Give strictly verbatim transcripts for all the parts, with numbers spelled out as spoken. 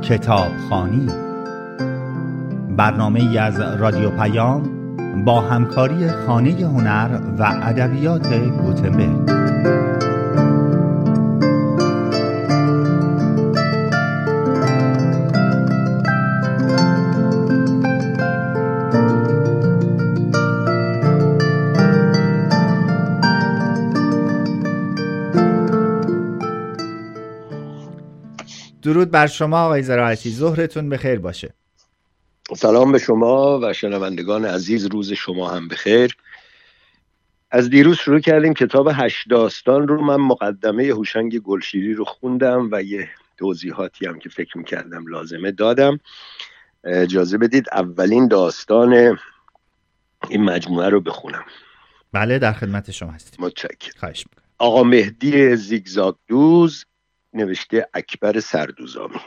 کتابخوانی، برنامه‌ای از رادیو پیام با همکاری خانه هنر و ادبیات گوتنبرگ. درود بر شما آقای زراعتی، ظهرتون بخیر باشه. سلام به شما و شنوندگان عزیز، روز شما هم بخیر. از دیروز شروع کردیم کتاب هشت داستان رو. من مقدمه هوشنگ گلشیری رو خوندم و یه توضیحاتی هم که فکر میکردم لازمه دادم. اجازه بدید اولین داستان این مجموعه رو بخونم. بله، در خدمت شما هستیم. متشکرم. خواهش میکنم. آقا مهدی زیگزاگ دوز، نوشته اکبر سردوزامی.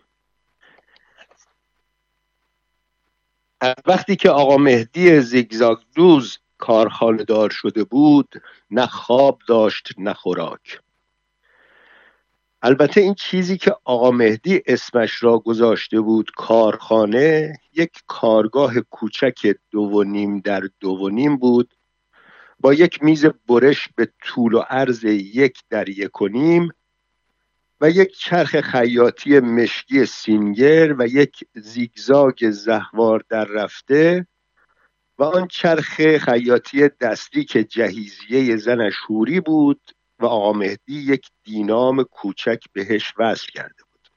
وقتی که آقا مهدی زیگزاگ دوز کارخانه دار شده بود، نه خواب داشت نه خوراک. البته این چیزی که آقا مهدی اسمش را گذاشته بود کارخانه، یک کارگاه کوچک دو و نیم در دو و نیم بود، با یک میز برش به طول و عرض یک در یک و نیم و یک چرخ خیاطی مشکی سینگر و یک زیگزاگ زهوار در رفته و آن چرخ خیاطی دستی که جهیزیه زنش حوری بود و آقا مهدی یک دینام کوچک بهش وصل کرده بود.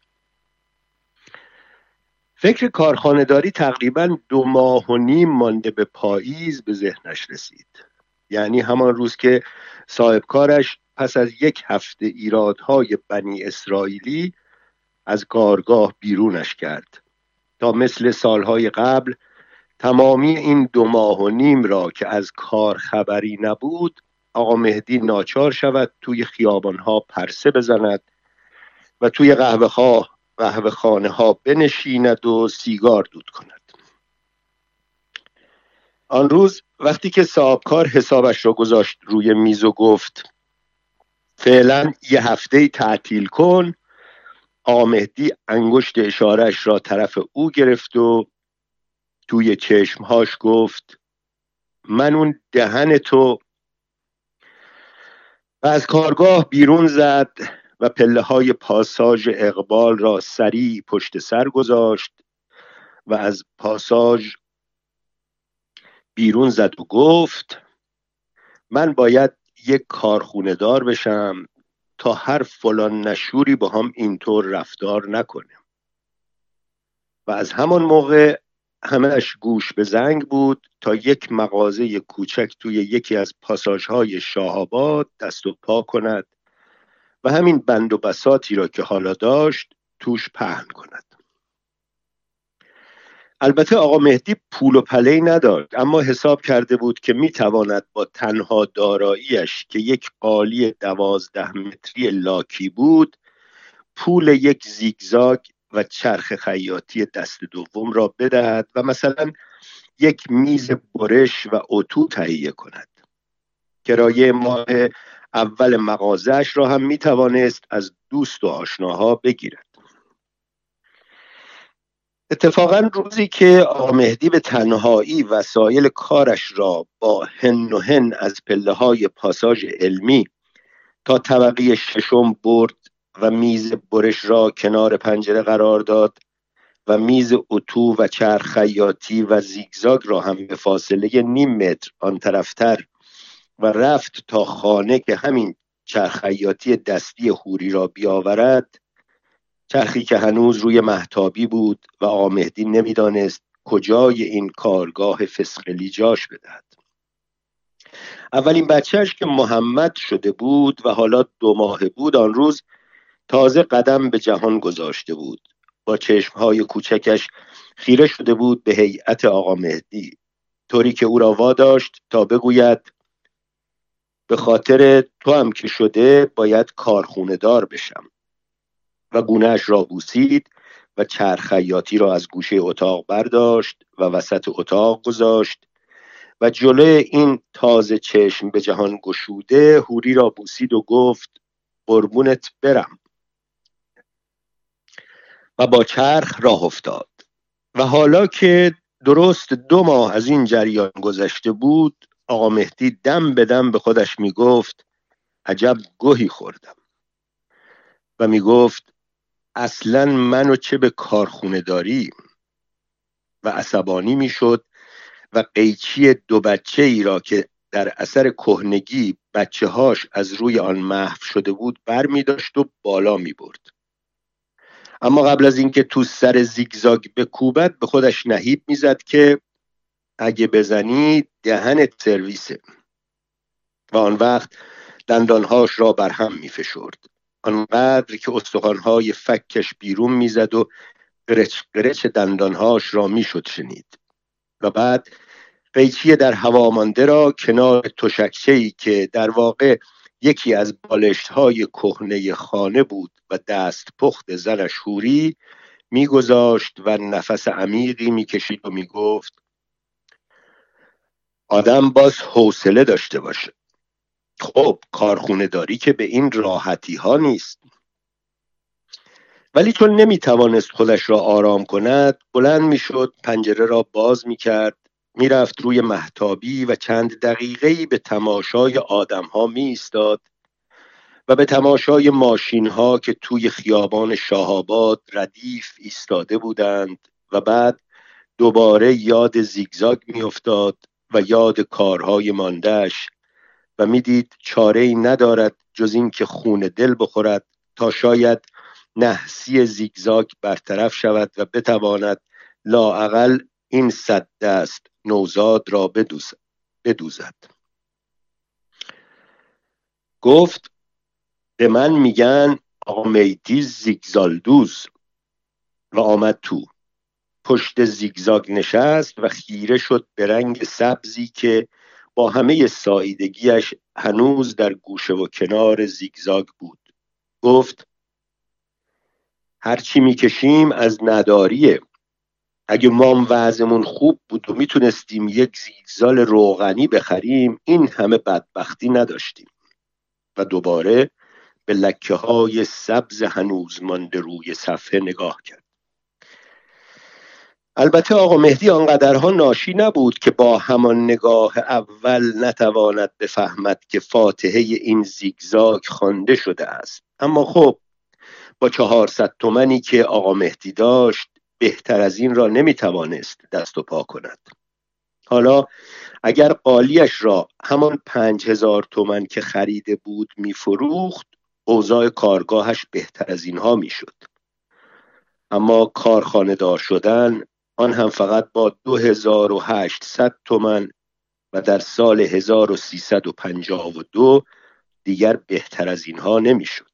فکر کارخانه‌داری تقریباً دو ماه و نیم مانده به پاییز به ذهنش رسید. یعنی همان روز که صاحبکارش پس از یک هفته ایرادهای بنی اسرائیلی از کارگاه بیرونش کرد تا مثل سالهای قبل تمامی این دو ماه و نیم را که از کار خبری نبود، آقا مهدی ناچار شود توی خیابانها پرسه بزند و توی قهوه خواه قهوه خانه ها بنشیند و سیگار دود کند. آن روز وقتی که صاحبکار حسابش را گذاشت روی میز و گفت فعلا یه هفته تعطیل کن، آقا مهدی انگشت اشارهش را طرف او گرفت و توی چشمهاش گفت من اون دهن تو، و از کارگاه بیرون زد و پله های پاساژ اقبال را سریع پشت سر گذاشت و از پاساژ بیرون زد و گفت من باید یک کارخونه دار بشم تا هر فلان نشوری با هم اینطور رفتار نکنه. و از همان موقع همه‌اش گوش به زنگ بود تا یک مغازه کوچک توی یکی از پاساژهای شاه‌آباد دست و پا کند و همین بند و بساطی را که حالا داشت توش پهن کند. البته آقا مهدی پول و پله‌ای نداشت، اما حساب کرده بود که میتواند با تنها داراییش که یک قالی دوازده متری لاکی بود، پول یک زیگزاگ و چرخ خیاطی دست دوم را بدهد و مثلا یک میز برش و اتو تهیه کند. کرایه ماه اول مغازه‌اش را هم میتوانست از دوست و آشناها بگیرد. اتفاقا روزی که آقا مهدی به تنهایی وسایل کارش را با هن و هن از پله های پاساژ علمی تا طبقه ششم برد و میز برش را کنار پنجره قرار داد و میز اتو و چرخ خیاطی و زیگزاگ را هم به فاصله نیم متر آن طرفتر و رفت تا خانه که همین چرخ خیاطی دستی حوری را بیاورد، چرخی که هنوز روی مهتابی بود و آقا مهدی نمیدانست کجای این کارگاه فسقلی جاش بدهد. اولین بچهش که محمد شده بود و حالا دو ماهه بود، آن روز تازه قدم به جهان گذاشته بود. با چشمهای کوچکش خیره شده بود به هیئت آقا مهدی، طوری که او را واداشت تا بگوید به خاطر تو هم که شده باید کارخونه دار بشم، و گونه‌اش را بوسید و چرخ خیاطی را از گوشه اتاق برداشت و وسط اتاق گذاشت و جلوی این تازه چشم به جهان گشوده حوری را بوسید و گفت قربونت برم. و با چرخ راه افتاد. و حالا که درست دو ماه از این جریان گذشته بود، آقا مهدی دم به دم به خودش می گفت عجب گوهی خوردم، و می گفت اصلا منو چه به کارخونه داری، و عصبانی می شد و قیچی دو بچه ای را که در اثر کهنگی بچه هاش از روی آن محو شده بود بر می داشت و بالا می برد. اما قبل از اینکه تو سر زیگزاگ بکوبد به خودش نهیب می زد که اگه بزنی دهنت سرویسه، و آن وقت دندانهاش را بر هم می فشرد، آنقدر که استخوانهای فکش بیرون می زد و قرچ قرچ دندانهاش را می شد شنید. و بعد قیچی در هوا مانده را کنار تشکچه‌ای که در واقع یکی از بالشت‌های کهنه خانه بود و دست پخت زنش حوری می گذاشت و نفس عمیقی می کشید و می گفت آدم باز حوصله داشته باشه. خب کارخونه داری که به این راحتی ها نیست. ولی چون نمی توانست خودش را آرام کند، بلند می شد، پنجره را باز می کرد، می رفت روی مهتابی و چند دقیقه‌ای به تماشای آدم ها می ایستاد و به تماشای ماشین ها که توی خیابان شاه‌آباد ردیف ایستاده بودند، و بعد دوباره یاد زیگزاگ می افتاد و یاد کارهای ماندهش و می دید چاره ای ندارد جز این که خون دل بخورد تا شاید نحسی زیگزاگ برطرف شود و بتواند لااقل این صد دست نوزاد را بدوزد. گفت به من میگن آقا مهدی زیگزالدوز، و آمد تو، پشت زیگزاگ نشست و خیره شد به رنگ سبزی که با همه ساییدگیش هنوز در گوشه و کنار زیگزاگ بود. گفت هرچی میکشیم از نداریه. اگه ما وضعمون خوب بود و میتونستیم یک زیگزال روغنی بخریم این همه بدبختی نداشتیم. و دوباره به لکه های سبز هنوز مانده روی صفحه نگاه کرد. البته آقا مهدی آنقدرها ناشی نبود که با همان نگاه اول نتواند بفهمد که فاتحه این زیگزاگ خوانده شده است. اما خب با چهارصد تومنی که آقا مهدی داشت بهتر از این را نمیتوانست دست و پا کند. حالا اگر قالیش را همان پنج هزار تومن که خریده بود میفروخت اوضاع کارگاهش بهتر از اینها میشد. اما کارخانه دار شدن آن هم فقط با دو هزار و هشتصد تومن و در سال هزار و سیصد و پنجاه و دو دیگر بهتر از اینها نمیشد.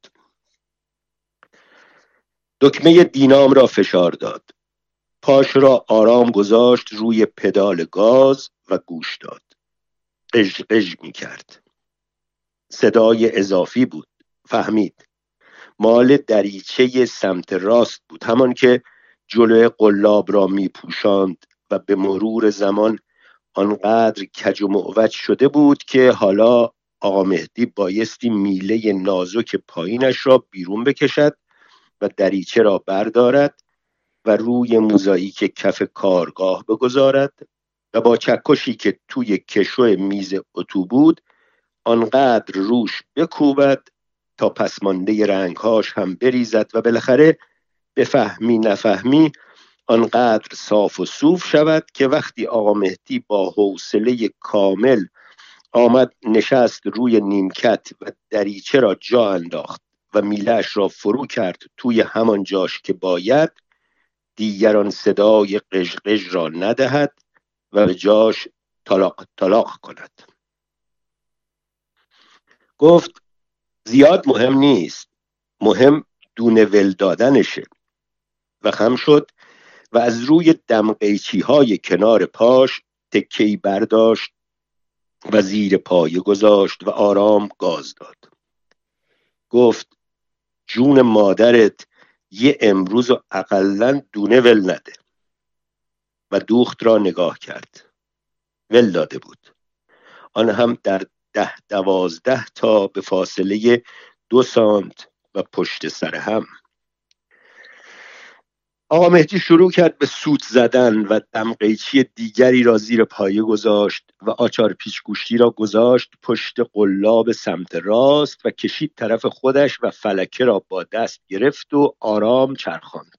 دکمه دینام را فشار داد، پاش را آرام گذاشت روی پدال گاز و گوش داد. قژ قژ می کرد. صدای اضافی بود. فهمید مال دریچه سمت راست بود، همان که جلوی قلاب را می پوشاند و به مرور زمان آنقدر کج و معوج شده بود که حالا آقا مهدی بایستی میله نازک پایینش را بیرون بکشد و دریچه را بردارد و روی موزاییک کف کارگاه بگذارد و با چکشی که توی کشو میز اتو بود آنقدر روش بکوبد تا پسمانده رنگهاش هم بریزد و بالاخره بفهمی نفهمی آنقدر صاف و صوف شود که وقتی آقا مهدی با حوصله کامل آمد نشست روی نیمکت و دریچه را جا انداخت و میله‌اش را فرو کرد توی همان جاش که باید، دیگران صدای قژ قژ را ندهد و به جاش طلاق طلاق کند. گفت زیاد مهم نیست، مهم دونه ول دادنشه. و خم شد و از روی دمقیچی های کنار پاش تکه‌ای برداشت و زیر پایه گذاشت و آرام گاز داد. گفت جون مادرت یه امروز و اقلن دونه ول نده. و دوخت را نگاه کرد. ول داده بود، آن هم در ده دوازده تا به فاصله دو سانت و پشت سر هم. آقا مهدی شروع کرد به سوت زدن و دمقیچی دیگری را زیر پایه گذاشت و آچار پیچ گوشتی را گذاشت پشت قلاب سمت راست و کشید طرف خودش و فلکه را با دست گرفت و آرام چرخاند.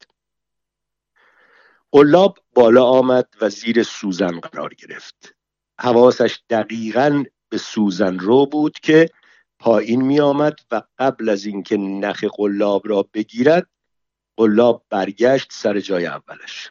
قلاب بالا آمد و زیر سوزن قرار گرفت. حواسش دقیقاً به سوزن رو بود که پایین می آمد و قبل از اینکه نخ قلاب را بگیرد قلاب برگشت سر جای اولش.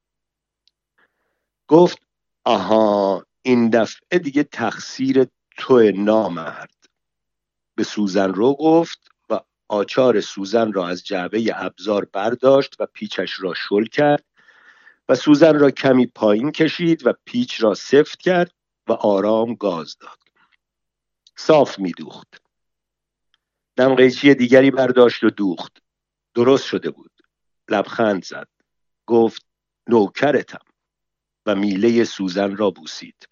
گفت آها این دفعه دیگه تقصیر تو نامرد. به سوزن رو گفت و آچار سوزن را از جعبه ابزار برداشت و پیچش را شل کرد و سوزن را کمی پایین کشید و پیچ را سفت کرد و آرام گاز داد. صاف می دوخت. دمقیچی دیگری برداشت و دوخت. درست شده بود. لبخند زد. گفت نوکرتم و میله سوزن را بوسید.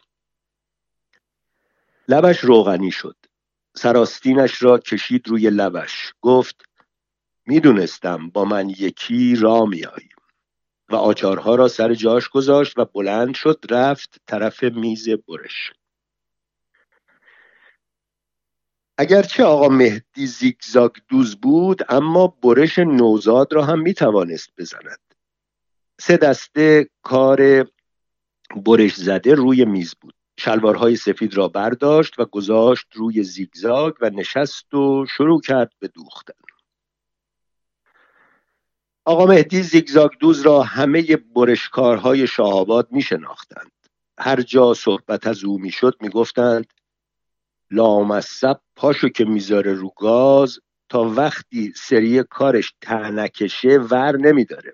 لبش روغنی شد. سراستینش را کشید روی لبش. گفت میدونستم با من یکی را میایی. و آچارها را سر جاش گذاشت و بلند شد رفت طرف میز برش. اگرچه آقا مهدی زیگزاگ دوز بود اما برش نوزاد را هم میتوانست بزند. سه دسته کار برش زده روی میز بود. شلوارهای سفید را برداشت و گذاشت روی زیگزاگ و نشست و شروع کرد به دوختن. آقا مهدی زیگزاگ دوز را همه برشکارهای شاه‌آباد می شناختند. هر جا صحبت از او می شد می گفتند لامصب پاشو که میذاره رو گاز تا وقتی سری کارش ته نکشه ور نمیداره.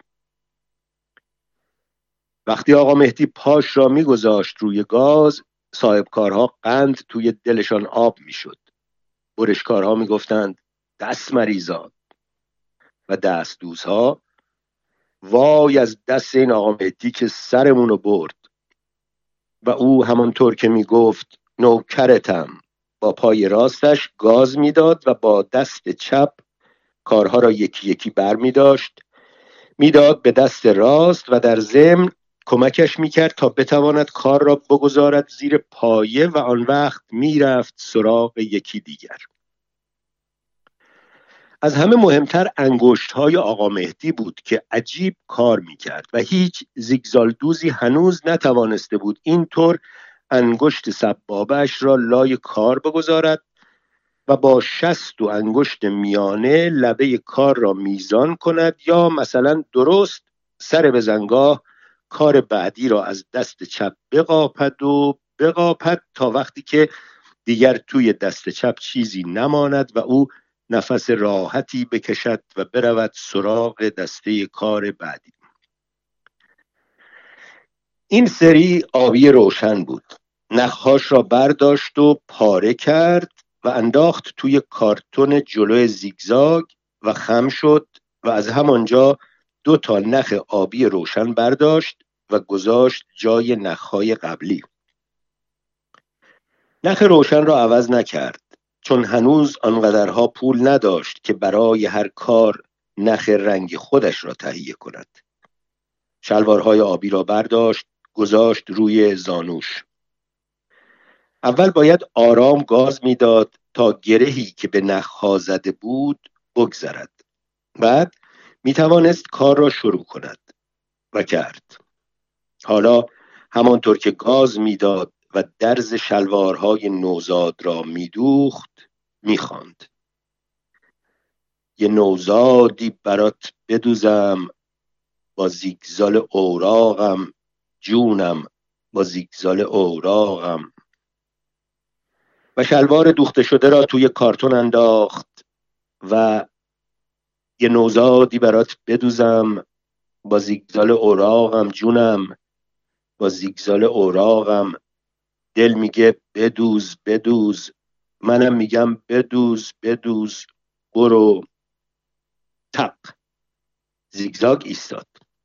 وقتی آقا مهدی پاش را میگذاشت روی گاز صاحب کارها قند توی دلشان آب میشد. برشکارها میگفتند دست مریضا و دست دوزها وای از دست این آقا مهدی که سرمونو برد. و او همانطور که میگفت نوکرتم با پای راستش گاز میداد و با دست چپ کارها را یکی یکی بر می داشت میداد به دست راست و در ضمن کمکش میکرد تا بتواند کار را بگذارد زیر پایه و آن وقت میرفت سراغ یکی دیگر. از همه مهمتر انگشت‌های آقا مهدی بود که عجیب کار میکرد و هیچ زیگزالدوزی هنوز نتوانسته بود اینطور انگشت سبابه‌اش را لای کار بگذارد و با شست و انگشت میانه لبه کار را میزان کند یا مثلا درست سر بزنگاه کار بعدی را از دست چپ بقاپد و بقاپد تا وقتی که دیگر توی دست چپ چیزی نماند و او نفس راحتی بکشد و برود سراغ دسته کار بعدی. این سری آبی روشن بود. نخهاش را برداشت و پاره کرد و انداخت توی کارتون جلوی زیگزاگ و خم شد و از همانجا دو تا نخ آبی روشن برداشت و گذاشت جای نخهای قبلی. نخ روشن را عوض نکرد چون هنوز آنقدرها پول نداشت که برای هر کار نخ رنگ خودش را تهیه کند. شلوارهای آبی را برداشت گذاشت روی زانوش. اول باید آرام گاز میداد تا گرهی که به نخها زده بود بگذرد. بعد میتوانست کار را شروع کند و کرد. حالا همانطور که گاز میداد و درز شلوارهای نوزاد را میدوخت میخواند یه نوزادی برات بدوزم با زیگزال اوراقم جونم با زیگزال اوراقم و شلوار دوخته شده را توی کارتون انداخت و یه نوزادی برات بدوزم با زیگزال اوراقم جونم با زیگزال اوراقم. دل میگه بدوز بدوز، منم میگم بدوز بدوز، برو. تق. زیگزاگ ایستاد.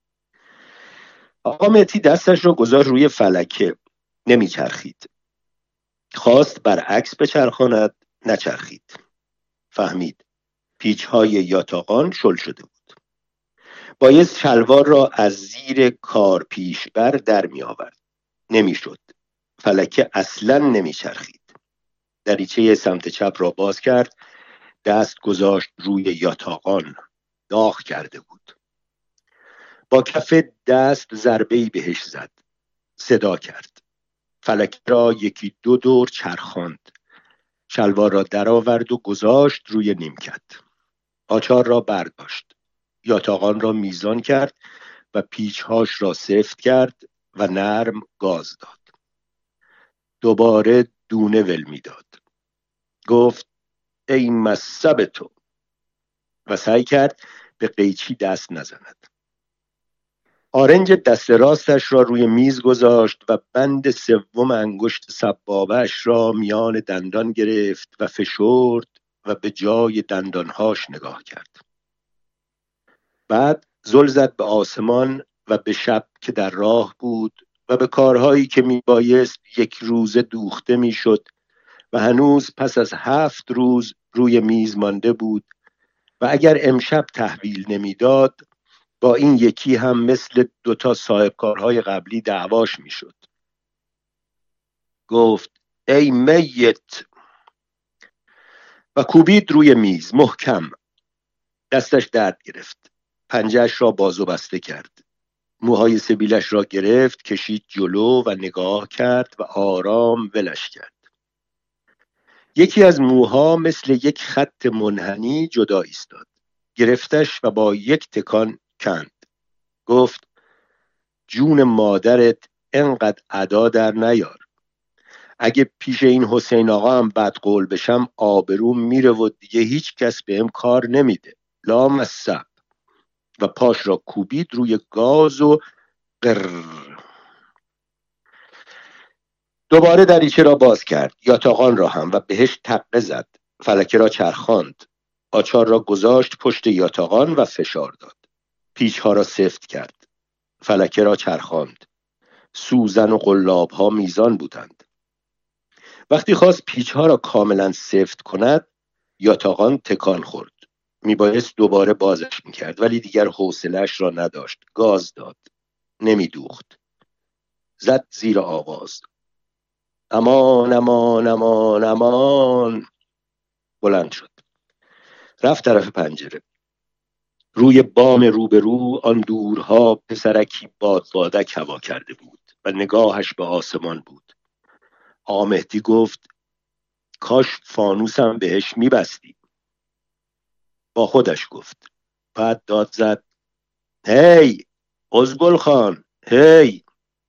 آقا مهدی دستش رو گذاشت روی فلکه. نمیچرخید. خواست برعکس بچرخاند، نچرخید. فهمید پیچهای یاتاقان شل شده بود. بایست شلوار را از زیر کار پیشبر در می آورد. نمی شد. فلکه اصلا نمی چرخید. دریچه سمت چپ را باز کرد. دست گذاشت روی یاتاقان. داغ کرده بود. با کف دست ضربه‌ای بهش زد. صدا کرد. فلک را یکی دو دور چرخاند. شلوار را درآورد و گذاشت روی نیمکت. آچار را برداشت. یاتاقان را میزان کرد و پیچهاش را سفت کرد و نرم گاز داد. دوباره دونه ول میداد. گفت ای مصب تو، و سعی کرد به قیچی دست نزند. آرنج دست راستش را روی میز گذاشت و بند سوم انگشت سبابه‌اش را میان دندان گرفت و فشرد و به جای دندانهاش نگاه کرد. بعد زل زد به آسمان و به شب که در راه بود و به کارهایی که میبایست یک روزه دوخته میشد و هنوز پس از هفت روز روی میز مانده بود و اگر امشب تحویل نمیداد با این یکی هم مثل دوتا صاحب کارهای قبلی دعواش میشد. گفت ای میت، و کوبید روی میز محکم. دستش درد گرفت. پنجهش را باز و بسته کرد. موهای سبیلش را گرفت، کشید جلو و نگاه کرد و آرام ولش کرد. یکی از موها مثل یک خط منحنی جدا ایستاد. گرفتش و با یک تکان کند. گفت جون مادرت انقدر ادا در نیار. اگه پیش این حسین آقا هم بد قول بشم آبروم میره و دیگه هیچ کس بهم کار نمیده. لامصب. و پاش را کوبید روی گاز و قرر. دوباره دریچه را باز کرد. یاتاقان را هم، و بهش تقه زد. فلکه را چرخاند. آچار را گذاشت پشت یاتاقان و فشار داد. پیچها را سفت کرد. فلکه را چرخاند. سوزن و قلاب ها میزان بودند. وقتی خواست پیچها را کاملا سفت کند یاتاقان تکان خورد. میبایست دوباره بازش میکرد ولی دیگر حوصله‌اش را نداشت. گاز داد. نمیدوخت. زد زیر آواز. امان امان امان امان. بلند شد. رفت طرف پنجره. روی بام روبرو آن دورها پسرکی باد بادک هوا کرده بود و نگاهش به آسمان بود. آقا مهدی گفت کاش فانوسم بهش میبستی. با خودش گفت. بعد داد زد هی ازگل خان هی،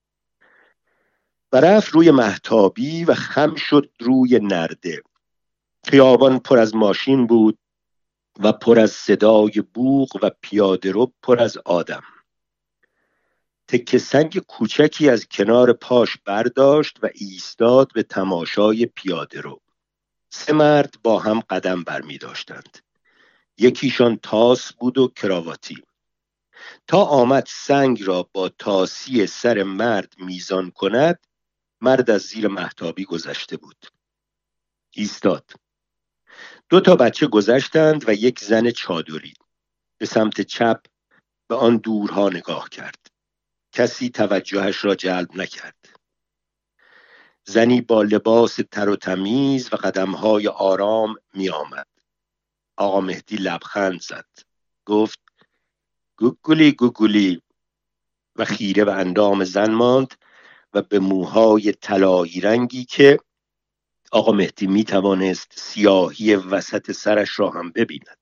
و رفت روی مهتابی و خم شد روی نرده. خیابان پر از ماشین بود و پر از صدای بوق و پیاده رو پر از آدم. تکه سنگ کوچکی از کنار پاش برداشت و ایستاد به تماشای پیاده رو. سه مرد با هم قدم برمی داشتند. یکیشان تاس بود و کراواتی. تا آمد سنگ را با تاسی سر مرد میزان کند مرد از زیر مهتابی گذشته بود. ایستاد. دو تا بچه گذشتند و یک زن چادری. به سمت چپ به آن دورها نگاه کرد. کسی توجهش را جلب نکرد. زنی با لباس تر و تمیز و قدمهای آرام می آمد. آقا مهدی لبخند زد. گفت گوگولی گوگولی، و خیره به اندام زن ماند و به موهای طلایی رنگی که آقا مهدی می توانست سیاهی وسط سرش را هم ببیند.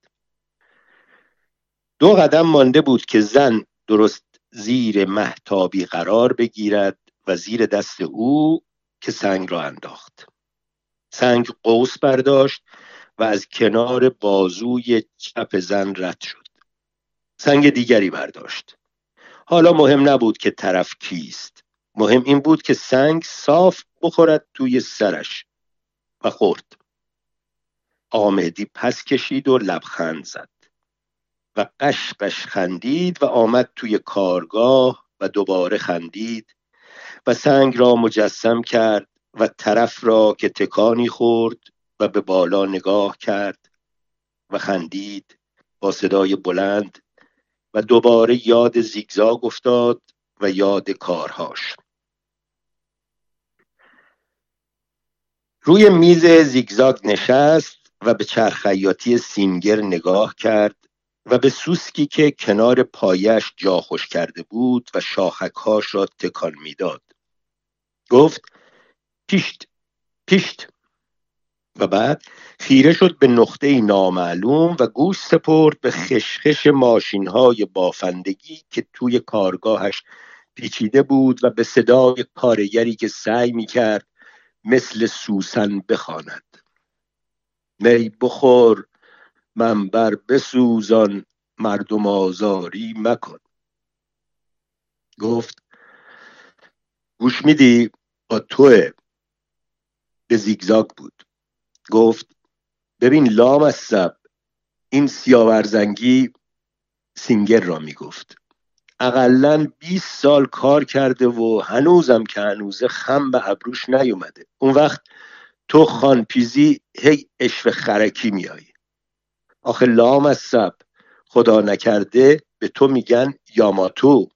دو قدم مانده بود که زن درست زیر مهتابی قرار بگیرد و زیر دست او که سنگ را انداخت. سنگ قوس برداشت و از کنار بازوی چپ زن رد شد. سنگ دیگری برداشت. حالا مهم نبود که طرف کیست. مهم این بود که سنگ صاف بخورد توی سرش، و خورد. آقا مهدی پس کشید و لبخند زد و قش قش خندید و آمد توی کارگاه و دوباره خندید و سنگ را مجسم کرد و طرف را که تکانی خورد و به بالا نگاه کرد و خندید با صدای بلند و دوباره یاد زیگزاگ افتاد و یاد کارهاش. روی میز زیگزاگ نشست و به چرخیاتی سینگر نگاه کرد و به سوسکی که کنار پایش جا خوش کرده بود و شاخکهاش را تکان میداد. گفت پیشت پیشت و بعد خیره شد به نقطه نامعلوم و گوش سپرد به خشخش ماشین‌های بافندگی که توی کارگاهش پیچیده بود و به صدای کارگری که سعی می‌کرد مثل سوسن بخواند: می بخور منبر بسوزان مردم آزاری مکن. گفت گوش میدی؟ با توه. به زیگزاگ بود. گفت ببین لامصب، این سیاورزنگی، سینگر را میگفت، اقلن بیست سال کار کرده و هنوزم که هنوزه خم به ابروش نیومده. اون وقت تو خانپیزی هی اشف خرکی میایی. آخه لامصب، خدا نکرده به تو میگن یاماتو.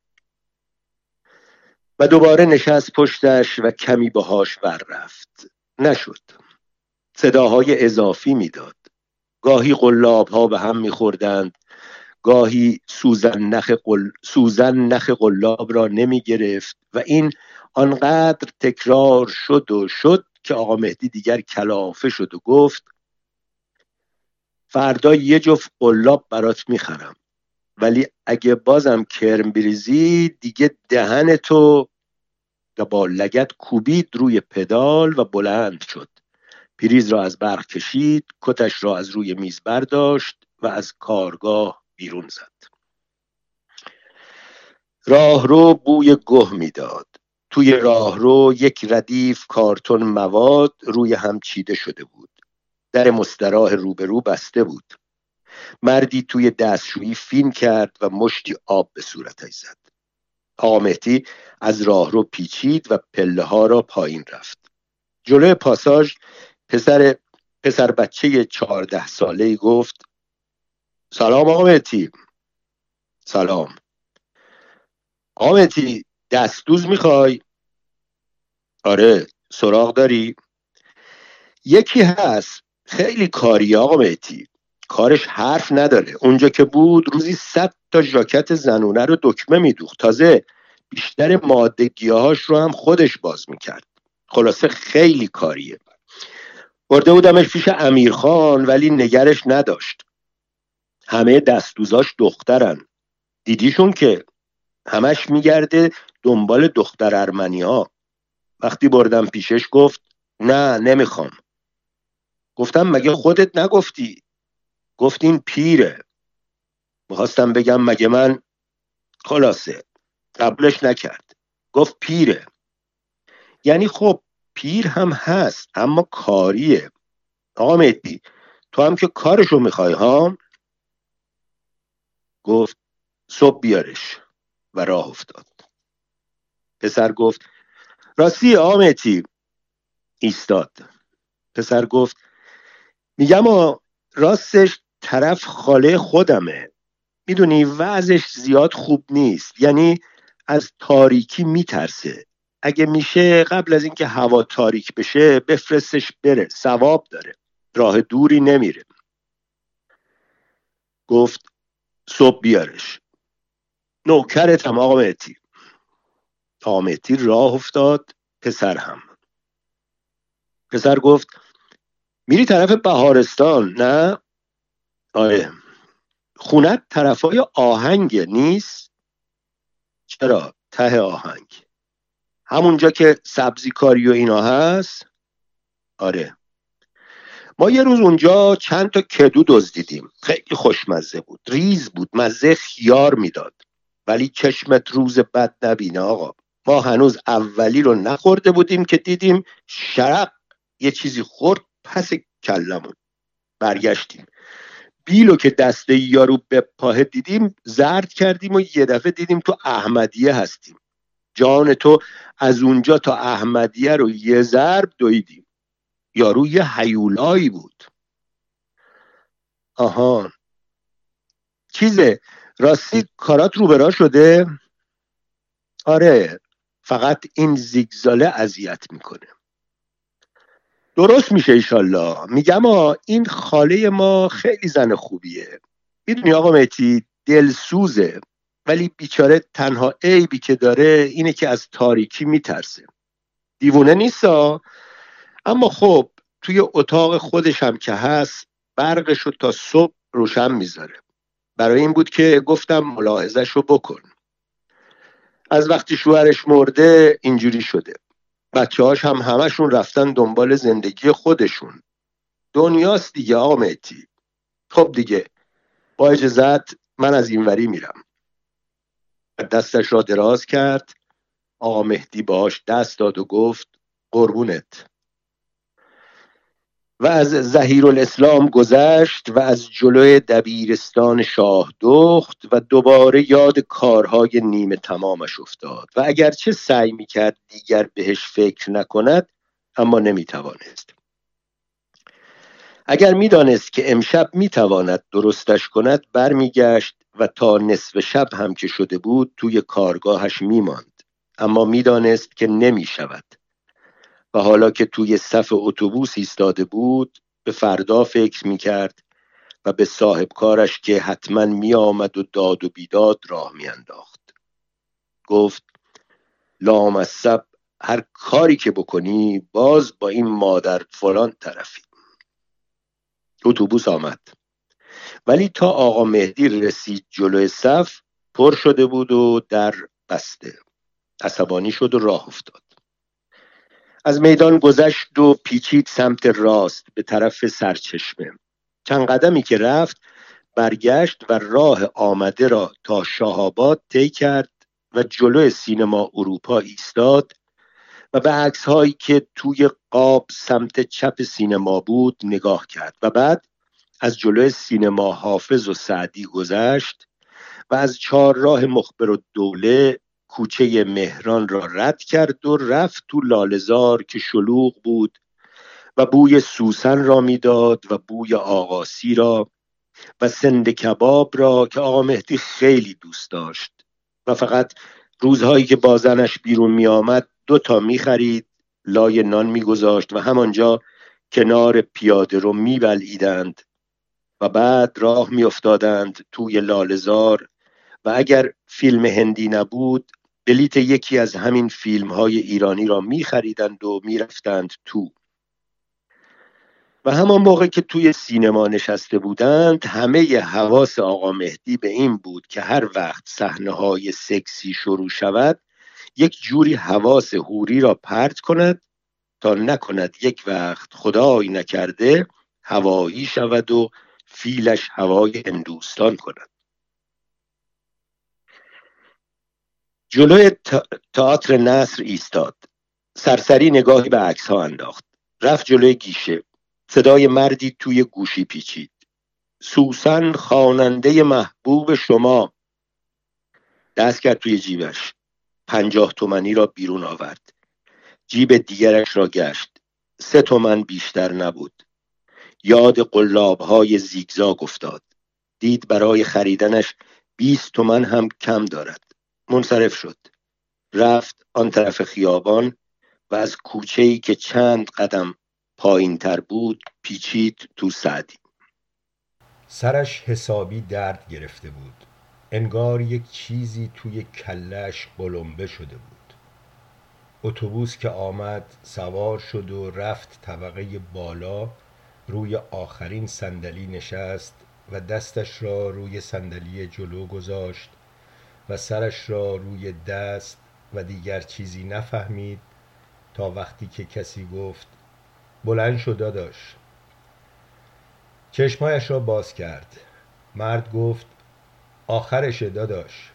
و دوباره نشست پشتش و کمی باهاش ور رفت. نشد. صداهای اضافی میداد. گاهی قلاب ها به هم میخوردند، گاهی سوزن نخ قل... سوزن نخ قلاب را نمی گرفت و این آنقدر تکرار شد و شد که آقا مهدی دیگر کلافه شد و گفت فردا یه جفت قلاب برات میخرم، ولی اگه بازم کرم بریزی دیگه دهن تو. و با لگد کوبید روی پدال و بلند شد. پریز را از برق کشید، کتش را از روی میز برداشت و از کارگاه بیرون زد. راهرو بوی گه میداد. توی راهرو یک ردیف کارتون مواد روی هم چیده شده بود. در مستراح روبرو بسته بود. مردی توی دستشویی فین کرد و مشتی آب به صورتش زد. آقا مهدی از راهرو پیچید و پله ها را پایین رفت. جلوی پاساژ پسر پسر بچه چهارده ساله‌ای گفت سلام آقا مهدی. سلام. آقا مهدی دستدوز میخوای؟ آره، سراغ داری؟ یکی هست خیلی کاری آقا مهدی، کارش حرف نداره. اونجا که بود روزی صد تا ژاکت زنونه رو دکمه میدوخت، تازه بیشتر ماده گیاهاش رو هم خودش باز میکرد. خلاصه خیلی کاریه. برده بودمش پیش امیرخان ولی نگرش نداشت. همه دستدوزاش دخترن، دیدیشون که همش میگرده دنبال دختر ارمنی ها. وقتی بردم پیشش گفت نه نمیخوام. گفتم مگه خودت نگفتی؟ گفت این پیره. میخواستم بگم مگه من، خلاصه قبولش نکرد. گفت پیره. یعنی خب پیر هم هست اما کاریه. آقا مهدی تو هم که کارشو میخوای ها؟ گفت صبح بیارش و راه افتاد. پسر گفت راستی آقا مهدی. ایستاد. پسر گفت میگم آ راستش طرف خاله خودمه، میدونی وضعش زیاد خوب نیست، یعنی از تاریکی میترسه. اگه میشه قبل از اینکه هوا تاریک بشه بفرستش بره، ثواب داره، راه دوری نمیره. گفت صبح بیارش. نوکرتم آقا مهدی. آقا مهدی راه افتاد، پسر هم. پسر گفت میری طرف بهارستان نه؟ آره. خونت طرفای آهنگ نیست؟ چرا ته آهنگ؟ همونجا که سبزی کاری و اینا هست؟ آره. ما یه روز اونجا چند تا کدو دزدیدیم، خیلی خوشمزه بود، ریز بود، مزه خیار میداد. ولی چشمت روز بد نبینه آقا. ما هنوز اولی رو نخورده بودیم که دیدیم شرق یه چیزی خورد پس کلمون. برگشتیم، بیلو که دسته یارو به پاه دیدیم زرد کردیم و یه دفعه دیدیم تو احمدیه هستیم. جان تو از اونجا تا احمدیه رو یه ضرب دویدیم. یارو یه هیولایی بود. آها چیزه راستی کارات رو برا شده؟ آره، فقط این زیگزاله اذیت میکنه. درست میشه ایشالله. میگم آ این خاله ما خیلی زن خوبیه. میدونی آقا مهدی دلسوزه، ولی بیچاره تنها عیبی که داره اینه که از تاریکی میترسه. دیوونه نیستا، اما خب توی اتاق خودش هم که هست برقشو تا صبح روشن میذاره. برای این بود که گفتم ملاحظه‌شو بکن. از وقتی شوهرش مرده اینجوری شده. بچه هاش هم همشون رفتن دنبال زندگی خودشون. دنیاست دیگه آقا مهدی. خب دیگه با اجازت من از اینوری میرم. دستش را دراز کرد. آقا مهدی باش دست داد و گفت قربونت. و از ظهیرالاسلام گذشت و از جلوی دبیرستان شاه دخت و دوباره یاد کارهای نیمه تمامش افتاد و اگرچه سعی میکرد دیگر بهش فکر نکند اما نمیتوانست. اگر میدانست که امشب میتواند درستش کند برمیگشت و تا نصف شب هم که شده بود توی کارگاهش میماند، اما میدانست که نمیشود و حالا که توی صف اتوبوس ایستاده بود به فردا فکر میکرد و به صاحب کارش که حتما می آمد و داد و بیداد راه می انداخت. گفت لامصب هر کاری که بکنی باز با این مادر فلان طرفی. اتوبوس آمد، ولی تا آقا مهدی رسید جلوی صف پر شده بود و در بسته. عصبانی شد و راه افتاد. از میدان گذشت و پیچید سمت راست به طرف سرچشمه. چند قدمی که رفت برگشت و راه آمده را تا شاه‌آباد طی کرد و جلوی سینما اروپا ایستاد و به عکس‌هایی که توی قاب سمت چپ سینما بود نگاه کرد و بعد از جلوی سینما حافظ و سعدی گذشت و از چهارراه مخبرالدوله کوچه مهران را رد کرد و رفت تو لاله‌زار که شلوغ بود و بوی سوسن را میداد و بوی آقاسی را و سند کباب را که آقا مهدی خیلی دوست داشت و فقط روزهایی که با زنش بیرون می آمد دو تا می خرید، لای نان می گذاشت و همانجا کنار پیاده رو می بلعیدند و بعد راه می افتادند توی لاله‌زار و اگر فیلم هندی نبود بلیت یکی از همین فیلم های ایرانی را می خریدند و می رفتند تو. و همان موقع که توی سینما نشسته بودند همه حواس آقا مهدی به این بود که هر وقت صحنه‌های سکسی شروع شود یک جوری حواس حوری را پرت کند تا نکند یک وقت خدای نکرده هوایی شود و فیلش هوای هندوستان کند. جلوی تئاتر نصر ایستاد. سرسری نگاهی به عکس‌ها انداخت. رفت جلوی گیشه. صدای مردی توی گوشی پیچید. سوسن خواننده محبوب شما. دست کرد توی جیبش. پنجاه تومنی را بیرون آورد. جیب دیگرش را گشت. سه تومن بیشتر نبود. یاد قلاب‌های زیگزاگ افتاد. دید برای خریدنش بیست تومن هم کم دارد. منصرف شد. رفت آن طرف خیابان و از کوچه‌ای که چند قدم پایین تر بود پیچید تو سعدی. سرش حسابی درد گرفته بود. انگار یک چیزی توی کله‌اش قلمبه شده بود. اتوبوس که آمد سوار شد و رفت طبقه بالا. روی آخرین صندلی نشست و دستش را روی صندلی جلو گذاشت و سرش را روی دست و دیگر چیزی نفهمید تا وقتی که کسی گفت بلند شو داداش. چشمایش را باز کرد. مرد گفت آخرشه داداش.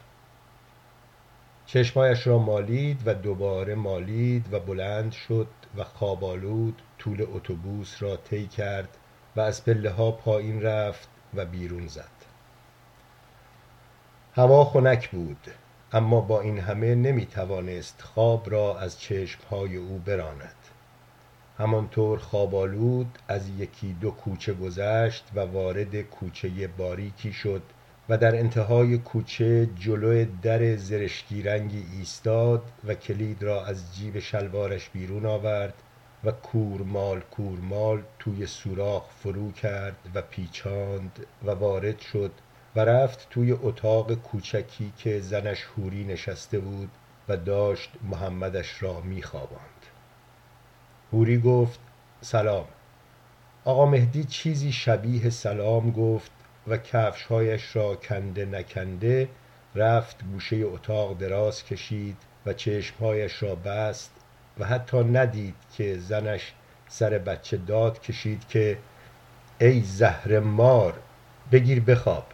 چشمایش را مالید و دوباره مالید و بلند شد و خوابالود طول اتوبوس را طی کرد و از پله ها پایین رفت و بیرون زد. هوا خنک بود، اما با این همه نمی توانست خواب را از چشمهای او براند. همانطور خوابالود از یکی دو کوچه گذشت و وارد کوچه باریکی شد و در انتهای کوچه جلو در زرشکی رنگی ایستاد و کلید را از جیب شلوارش بیرون آورد و کورمال کورمال توی سوراخ فرو کرد و پیچاند و وارد شد و رفت توی اتاق کوچکی که زنش حوری نشسته بود و داشت محمدش را میخواباند. حوری گفت سلام. آقا مهدی چیزی شبیه سلام گفت و کفشهایش را کنده نکنده رفت گوشه اتاق دراز کشید و چشمهایش را بست و حتی ندید که زنش سر بچه داد کشید که ای زهر مار بگیر بخواب.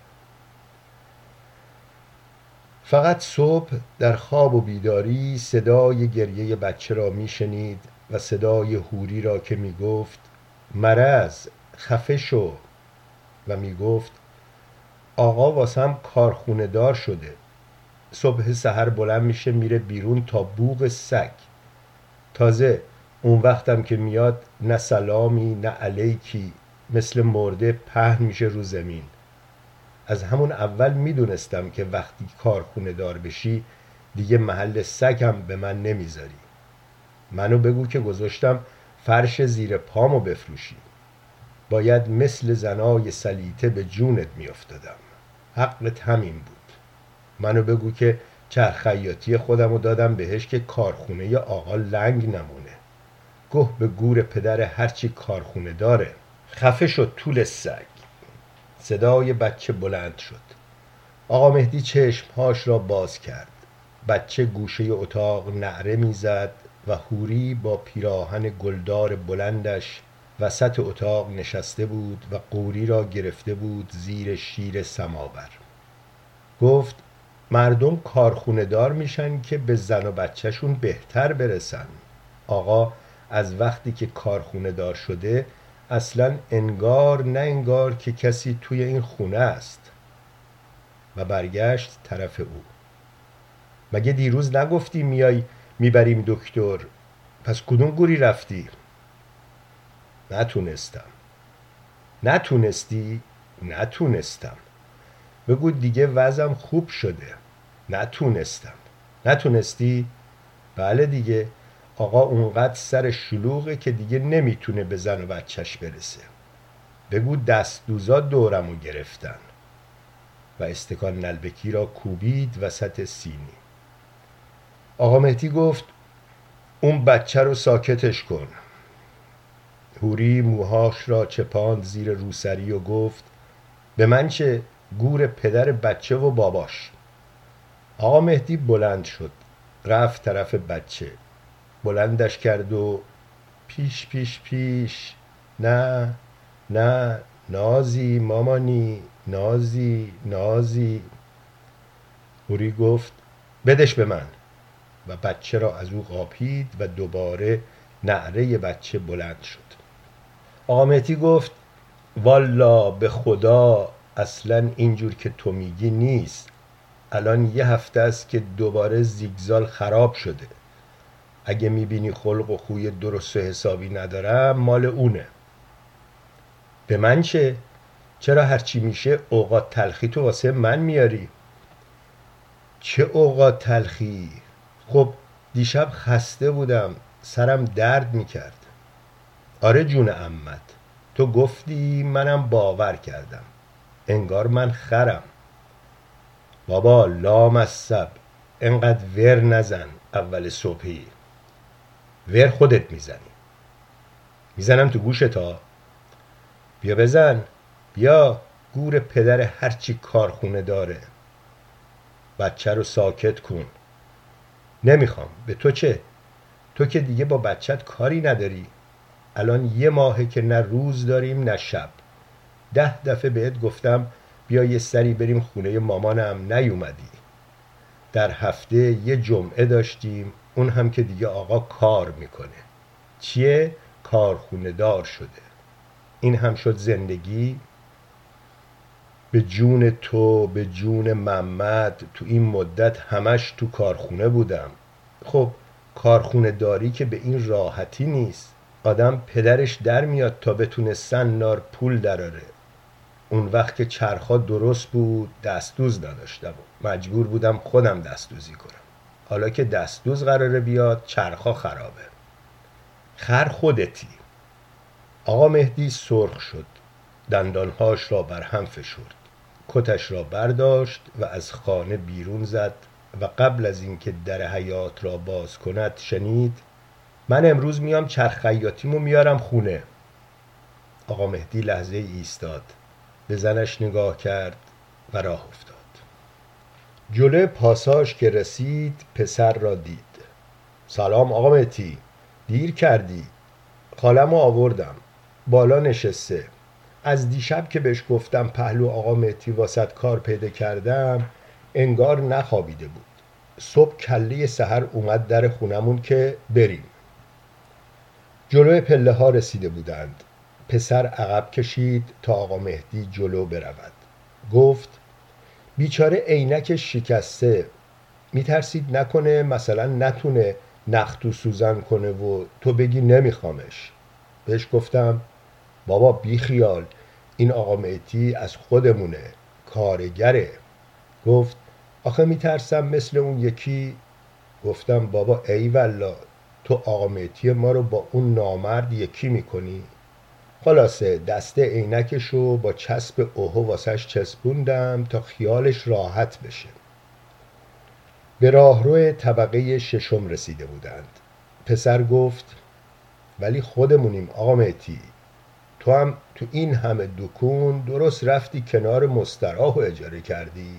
فقط صبح در خواب و بیداری صدای گریه بچه را میشنید و صدای حوری را که میگفت مرض خفه شو و میگفت آقا واسم کارخونه دار شده. صبح سحر بلند میشه میره بیرون تا بوق سگ. تازه اون وقتم که میاد نه سلامی نه علیکی، مثل مرده پهن میشه رو زمین. از همون اول میدونستم که وقتی کارخونه دار بشی دیگه محل سگم به من نمیذاری. منو بگو که گذاشتم فرش زیر پامو بفروشی. باید مثل زنای سلیته به جونت میافتادم. حقت همین بود. منو بگو که چرخ خیاطی خودمو دادم بهش که کارخونه آقا لنگ نمونه. گه به گور پدر هرچی کارخونه داره. خفه شد طول سگ. صدای بچه بلند شد. آقا مهدی چشمهاش را باز کرد. بچه گوشه اتاق نعره میزد و حوری با پیراهن گلدار بلندش وسط اتاق نشسته بود و قوری را گرفته بود زیر شیر سماور. گفت مردم کارخونه دار میشن که به زن و بچهشون بهتر برسن. آقا از وقتی که کارخونه دار شده اصلا انگار نه انگار که کسی توی این خونه است. و برگشت طرف او. مگه دیروز نگفتی میای میبریم دکتر؟ پس کدوم گوری رفتی؟ نتونستم. نتونستی؟ نتونستم. بگو دیگه وضعم خوب شده. نتونستم. نتونستی؟ بله دیگه. آقا اونقدر سر شلوغه که دیگه نمیتونه به زن و بچهش برسه. بگو دست دوزا دورمو گرفتن. و استکان نلبکی را کوبید وسط سینی. آقا مهدی گفت اون بچه رو ساکتش کن. حوری موهاش را چپاند زیر روسری و گفت به من چه؟ گور پدر بچه و باباش. آقا مهدی بلند شد. رفت طرف بچه. بلندش کرد و پیش پیش پیش. نه نه نازی مامانی نازی نازی. حوری گفت بدش به من و بچه را از او قاپید و دوباره نعره بچه بلند شد. آقا مهدی گفت والا به خدا اصلا اینجور که تو میگی نیست. الان یه هفته است که دوباره زیگزال خراب شده. اگه میبینی خلق و خوی درست و حسابی ندارم مال اونه. به من چه؟ چرا هرچی میشه اوقات تلخی تو واسه من میاری؟ چه اوقات تلخی؟ خب دیشب خسته بودم، سرم درد میکرد. آره جون عمت، تو گفتی منم باور کردم. انگار من خرم. بابا لامصب انقدر ور نزن اول صبحی. ور خودت میزنی. میزنم تو گوشت ها. بیا بزن. بیا گور پدر هرچی کارخونه داره. بچه رو ساکت کن. نمیخوام. به تو چه؟ تو که دیگه با بچت کاری نداری. الان یه ماهه که نه روز داریم نه شب. ده دفعه بهت گفتم بیا یه سری بریم خونه مامانم، نیومدی. در هفته یه جمعه داشتیم، اون هم که دیگه آقا کار میکنه. چیه؟ کارخونه دار شده. این هم شد زندگی. به جون تو، به جون محمد، تو این مدت همش تو کارخونه بودم. خب کارخونه داری که به این راحتی نیست. آدم پدرش در میاد تا بتونه سنار پول دراره. اون وقت که چرخا درست بود دستدوز نداشتم مجبور بودم خودم دستدوزی کنم. حالا که دستدوز قراره بیاد چرخا خرابه. خر خودتی. آقا مهدی سرخ شد، دندانهاش را بر هم فشرد، کتش را برداشت و از خانه بیرون زد و قبل از اینکه در حیاط را باز کند شنید من امروز میام چرخ خیاطیمو میارم خونه. آقا مهدی لحظه ایستاد، به زنش نگاه کرد و راه افتاد. جلوی پاساژ که رسید پسر را دید. سلام آقا مهدی، دیر کردی. خاله‌مو آوردم، بالا نشسته. از دیشب که بهش گفتم پهلو آقا مهدی واسط کار پیدا کردم انگار نخوابیده بود. صبح کله سحر اومد در خونمون که بریم. جلوی پله ها رسیده بودند. پسر عقب کشید تا آقا مهدی جلو برود. گفت بیچاره عینکش شکسته، میترسید نکنه مثلا نتونه نختو سوزن کنه و تو بگی نمیخوامش. بهش گفتم بابا بی خیال، این آقا مهدی از خودمونه، کارگره. گفت آخه میترسم مثل اون یکی. گفتم بابا ای والله، تو آقا مهدی ما رو با اون نامرد یکی میکنی؟ خلاصه دسته عینکشو با چسب اوهو واسش چسبوندم تا خیالش راحت بشه. به راهرو طبقه ششم رسیده بودند. پسر گفت ولی خودمونیم آقا مهدی، تو هم تو این همه دکون درست رفتی کنار مستراح و اجاره کردی؟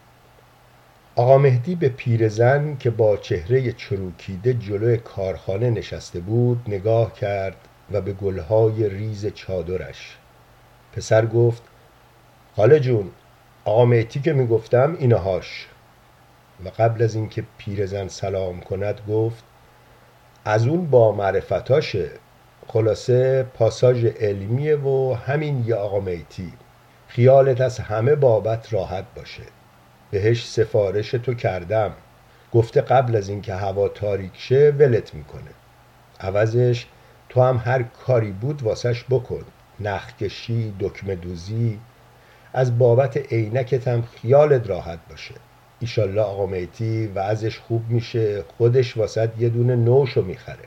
آقا مهدی به پیرزن که با چهره چروکیده جلوی کارخانه نشسته بود نگاه کرد و به گلهای ریز چادرش. پسر گفت خاله جون، آقا مهدی که میگفتم اینهاش. و قبل از اینکه پیرزن سلام کند گفت از اون با معرفتاشه. خلاصه پاساژ علمیه و همین یه آقا مهدی. خیالت از همه بابت راحت باشه. بهش سفارش تو کردم، گفته قبل از اینکه هوا تاریک شه ولت میکنه. عوضش تو هم هر کاری بود واسش بکن، نخکشی، دکمه دوزی. از بابت عینکت هم خیالت راحت باشه. ایشالله آقا مهدی وضعش خوب میشه، خودش واسط یه دونه نوشو میخره.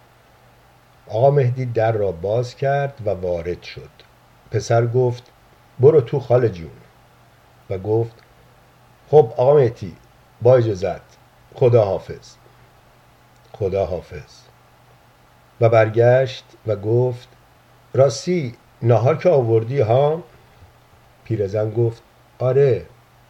آقا مهدی در را باز کرد و وارد شد. پسر گفت برو تو خاله جون. و گفت خب آقا مهدی با اجازت، خدا حافظ. خدا حافظ. و برگشت و گفت راستی نهار که آوردی ها؟ پیرزن گفت آره.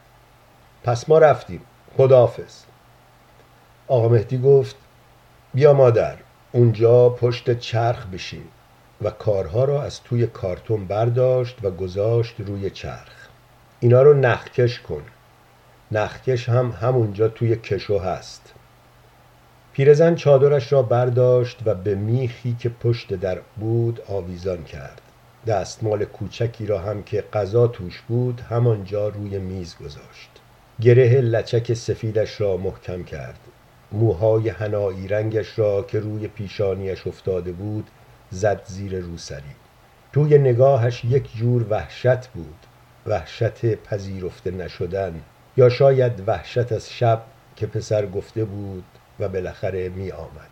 پس ما رفتیم، خدا حافظ. آقا مهدی گفت بیا مادر، اونجا پشت چرخ بشین. و کارها را از توی کارتون برداشت و گذاشت روی چرخ. اینا رو نخکش کن. نخکش هم همونجا توی کشو هست. پیرزن چادرش را برداشت و به میخی که پشت در بود آویزان کرد. دستمال کوچکی را هم که غذا توش بود همانجا روی میز گذاشت. گره لچک سفیدش را محکم کرد. موهای حنایی رنگش را که روی پیشانیش افتاده بود زد زیر روسری. توی نگاهش یک جور وحشت بود، وحشت پذیرفته نشدن، یا شاید وحشت از شب که پسر گفته بود و بالاخره می آمد.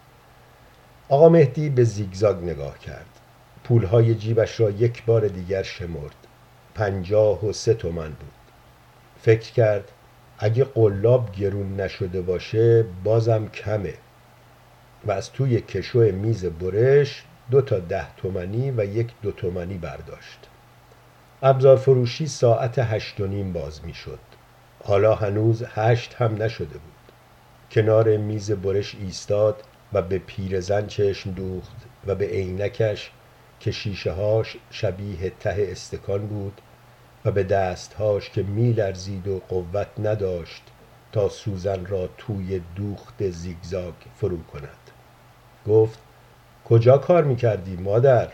آقا مهدی به زیگزاگ نگاه کرد. پولهای جیبش را یک بار دیگر شمرد. پنجاه و سه تومن بود. فکر کرد اگه قلاب گرون نشده باشه بازم کمه. و از توی کشو میز برش دو تا ده تومنی و یک دو تومنی برداشت. ابزار فروشی ساعت هشت و نیم باز می شد. حالا هنوز هشت هم نشده بود. کنار میز برش ایستاد و به پیرزن چشم دوخت و به عینکش که شیشه هاش شبیه ته استکان بود و به دستهاش که می لرزید و قوت نداشت تا سوزن را توی دوخت زیگزاگ فرو کند. گفت کجا کار می کردی مادر؟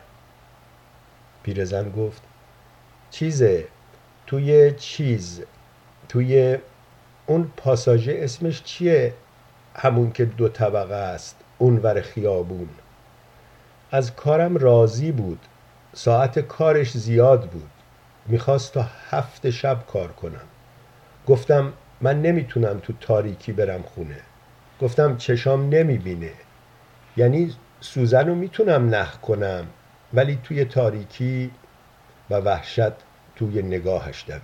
پیرزن گفت چیزه، توی چیز، توی اون پاساژه اسمش چیه؟ همون که دو طبقه است، اونور خیابون. از کارم راضی بود، ساعت کارش زیاد بود. میخواست تا هفت شب کار کنم. گفتم من نمیتونم تو تاریکی برم خونه. گفتم چشام نمیبینه، یعنی سوزن رو میتونم نخ کنم ولی توی تاریکی. و وحشت توی نگاهش دوید.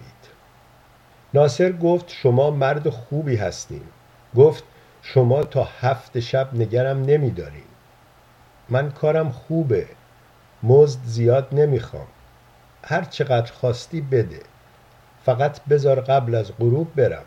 ناصر گفت شما مرد خوبی هستین. گفت شما تا هفت شب نگرم نمیدارین. من کارم خوبه، مزد زیاد نمیخوام، هر چقدر خواستی بده، فقط بذار قبل از غروب برم.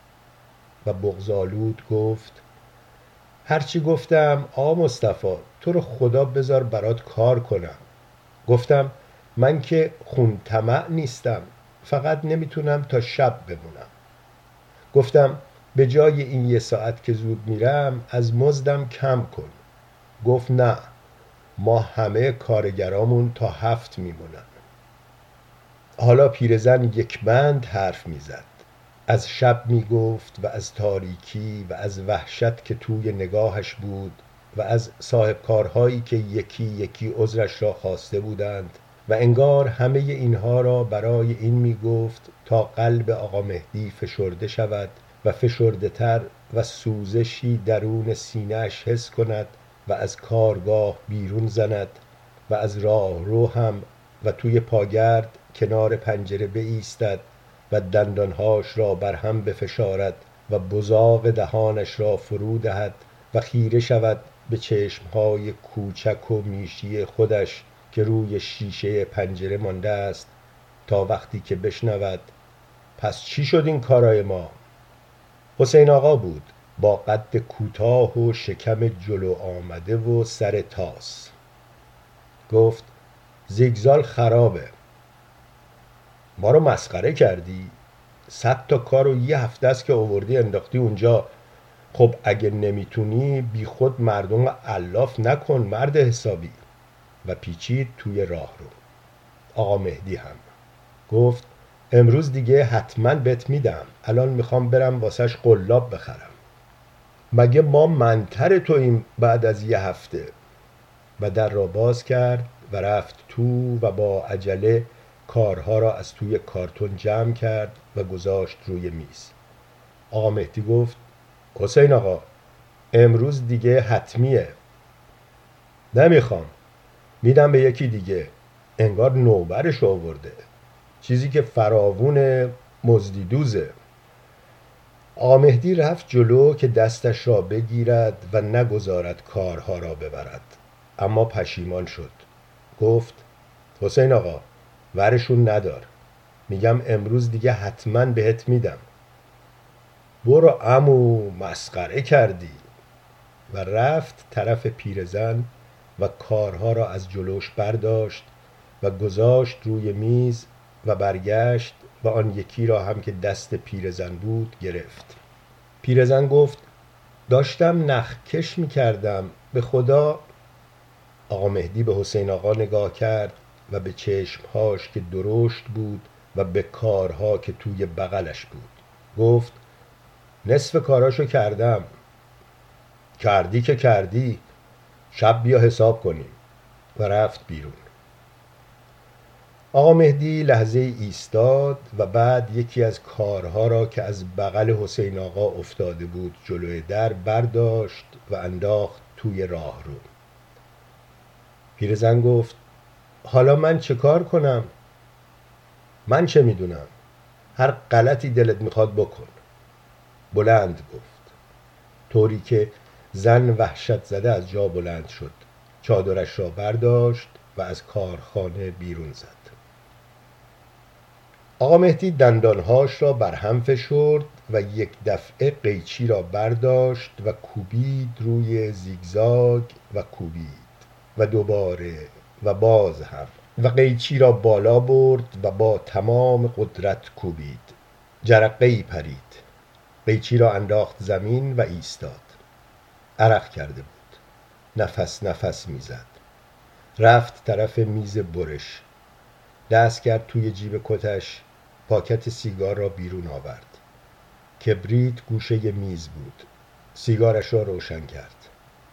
و بغض‌آلود گفت هرچی گفتم آقا مصطفی، تو رو خدا بذار برات کار کنم. گفتم من که خون طمع نیستم، فقط نمیتونم تا شب بمونم. گفتم به جای این یه ساعت که زود میرم از مزدم کم کن. گفت نه، ما همه کارگرامون تا هفت میمونن. حالا پیرزن یک بند حرف میزد، از شب میگفت و از تاریکی و از وحشت که توی نگاهش بود و از صاحب کارهایی که یکی یکی عذرش را خواسته بودند و انگار همه اینها را برای این میگفت تا قلب آقا مهدی فشرده شود و فشرده تر و سوزشی درون سینه‌اش حس کند و از کارگاه بیرون زند و از راه رو هم و توی پاگرد کنار پنجره بایستد و دندانهاش را بر هم بفشارد و بزاق دهانش را فرو دهد و خیره شود به چشمهای کوچک و میشی خودش که روی شیشه پنجره مانده است تا وقتی که بشنود پس چی شد این کارای ما؟ حسین آقا بود، با قد کوتاه و شکم جلو آمده و سر تاس. گفت زیگزال خرابه. ما رو مسخره کردی؟ صد تا کارو یه هفته است که آوردی انداختی اونجا. خب اگه نمیتونی بی خود مردم رو علاف نکن مرد حسابی. و پیچید توی راه رو. آقا مهدی هم گفت امروز دیگه حتما بهت میدم، الان میخوام برم واسش قلاب بخرم. مگه ما منتر توییم بعد از یه هفته؟ و در را باز کرد و رفت تو و با عجله کارها را از توی کارتون جمع کرد و گذاشت روی میز. آقا مهدی گفت حسین آقا امروز دیگه حتمیه. نمیخوام، میدم به یکی دیگه، انگار نوبرش آورده، چیزی که فراوون مزدی دوزه. آقا مهدی رفت جلو که دستش را بگیرد و نگذارد کارها را ببرد، اما پشیمان شد. گفت حسین آقا ورشون ندار، میگم امروز دیگه حتما بهت میدم. برو عمو، مسخره کردی. و رفت طرف پیرزن و کارها را از جلوش برداشت و گذاشت روی میز و برگشت و آن یکی را هم که دست پیرزن بود گرفت. پیرزن گفت داشتم نخکش میکردم به خدا. آقا مهدی به حسین آقا نگاه کرد و به چشمهاش که درشت بود و به کارها که توی بغلش بود. گفت نصف کاراشو کردم. کردی که کردی، شب بیا حساب کنیم. و رفت بیرون. آقا مهدی لحظه ایستاد و بعد یکی از کارها را که از بغل حسین آقا افتاده بود جلوی در برداشت و انداخت توی راه رو. پیرزن گفت حالا من چه کار کنم؟ من چه میدونم، هر غلطی دلت میخواد بکن. بلند گفت، طوری که زن وحشت زده از جا بلند شد، چادرش را برداشت و از کارخانه بیرون زد. آقا مهدی دندانهاش را بر هم فشرد و یک دفعه قیچی را برداشت و کوبید روی زیگزاگ و کوبید و دوباره و باز هم و قیچی را بالا برد و با تمام قدرت کوبید. جرقه‌ای پرید، قیچی را انداخت زمین و ایستاد. عرق کرده بود، نفس نفس میزد. رفت طرف میز برش، دست کرد توی جیب کتش، پاکت سیگار را بیرون آورد. کبریت گوشه میز بود، سیگارش را روشن کرد.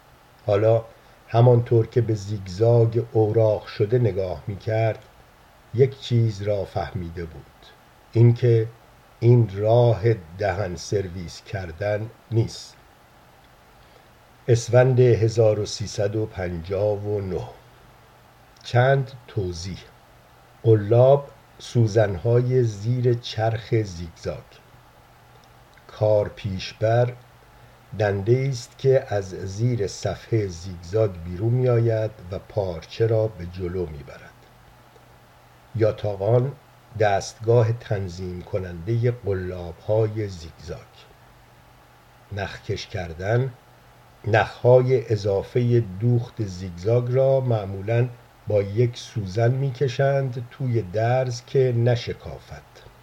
حالا همانطور که به زیگزاگ اوراق شده نگاه میکرد، یک چیز را فهمیده بود، اینکه این راه دهن سرویس کردن نیست. اسفند هزار و سیصد و پنجاه و نه. چند توضیح: قلاب سوزنهای زیر چرخ زیگزاگ. کار پیشبر دنده است که از زیر صفحه زیگزاگ بیرون می آید و پارچه را به جلو می برد. یاتاقان دستگاه تنظیم کننده قلاب‌های زیگزاگ. نخکش کردن: نخهای اضافه دوخت زیگزاگ را معمولاً با یک سوزن می کشند توی درز که نشکافد.